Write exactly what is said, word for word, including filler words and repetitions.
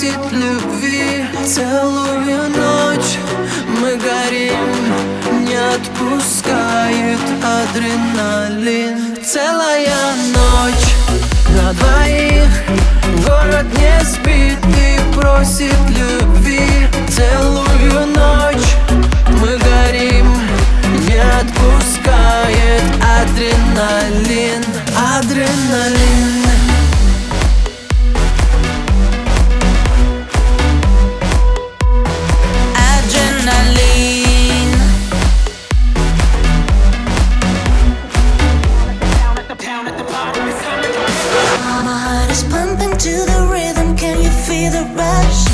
просит любви. Целую ночь мы горим, не отпускает адреналин. Целая ночь на двоих, город не спит и просит любви. Целую ночь мы горим, не отпускает адреналин. Адреналин. My heart is pumping to the rhythm, can you feel the rush?